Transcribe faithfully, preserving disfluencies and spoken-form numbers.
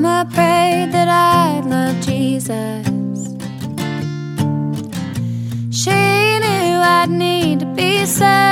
Mama prayed that I'd love Jesus. She knew I'd need to be saved.